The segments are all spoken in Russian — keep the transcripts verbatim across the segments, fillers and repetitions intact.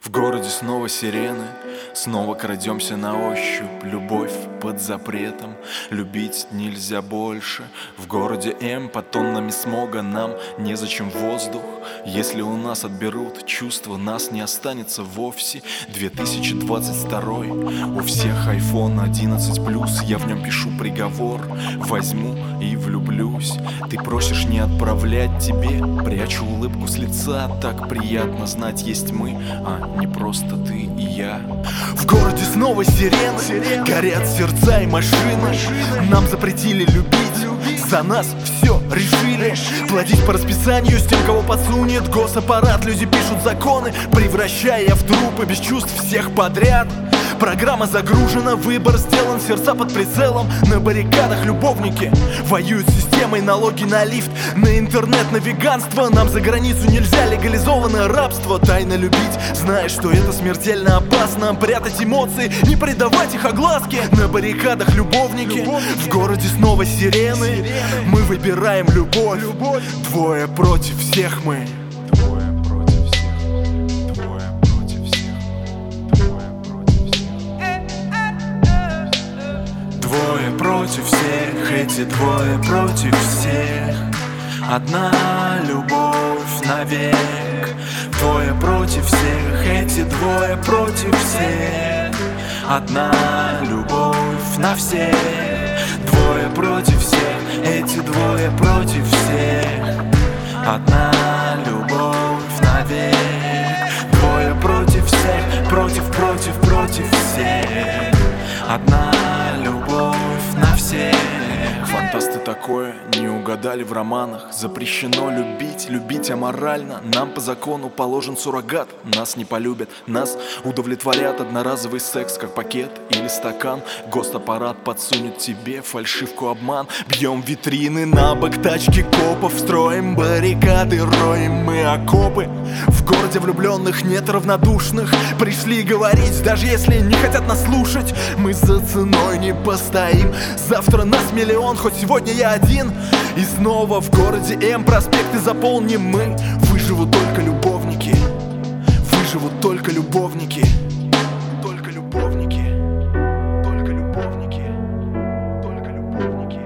В городе снова сирены, снова крадемся на ощупь. Любовь под запретом, любить нельзя больше. В городе М под тоннами смога нам незачем воздух. Если у нас отберут чувства, нас не останется вовсе. две тысячи двадцать второй, у всех айфон одиннадцать плюс. Я в нем пишу приговор, возьму и влюблюсь. Ты просишь не отправлять тебе, прячу улыбку с лица. Так приятно знать, есть мы, а не просто ты и я. В городе снова сирены, сирены. Горят сердца и машины. Нам запретили любить, за нас все решили. Платить по расписанию с тем, кого подсунет госаппарат. Люди пишут законы, превращая в трупы без чувств всех подряд. Программа загружена, выбор сделан, сердца под прицелом. На баррикадах любовники воюют с системой, налоги на лифт, на интернет, на веганство. Нам за границу нельзя, легализованное рабство. Тайно любить, зная, что это смертельно опасно. Прятать эмоции, не придавать их огласке. На баррикадах любовники, в городе снова сирены. Мы выбираем любовь, двое против всех мы. Двое против всех, эти двое против всех. Одна любовь навек. Двое против всех, эти двое против всех. Одна любовь на всех. Двое против всех, эти двое против всех. Одна любовь навек. Двое против всех, против, против, против всех. Одна любовь на всех. Фантасты такое не угадали в романах. Запрещено любить, любить аморально. Нам по закону положен суррогат. Нас не полюбят, нас удовлетворят одноразовый секс, как пакет или стакан. Госаппарат подсунет тебе фальшивку, обман. Бьем витрины на бок тачки копов. Строим баррикады, роем мы окопы. В городе влюбленных нет равнодушных. Пришли говорить, даже если не хотят нас слушать. Мы за ценой не постоим. Завтра нас миллион, хоть сегодня я один. И снова в городе М проспекты заполним мы. Выживут только любовники. Выживут только любовники. Только любовники. Только любовники. Только любовники.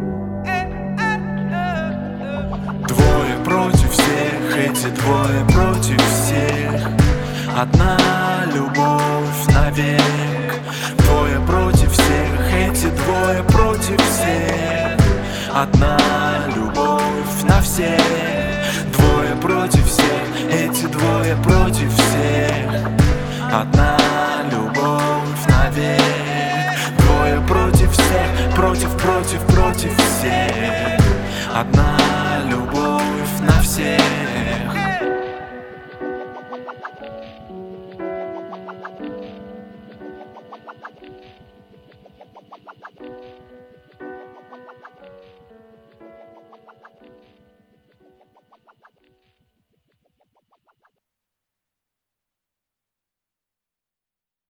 Двое против всех, эти двое против всех. Одна любовь навек. Двое против всех, эти двое против всех. Одна любовь на всех. Двое против всех, эти двое против всех. Одна любовь навек. Двое против всех, против, против, против всех. Одна любовь на всех.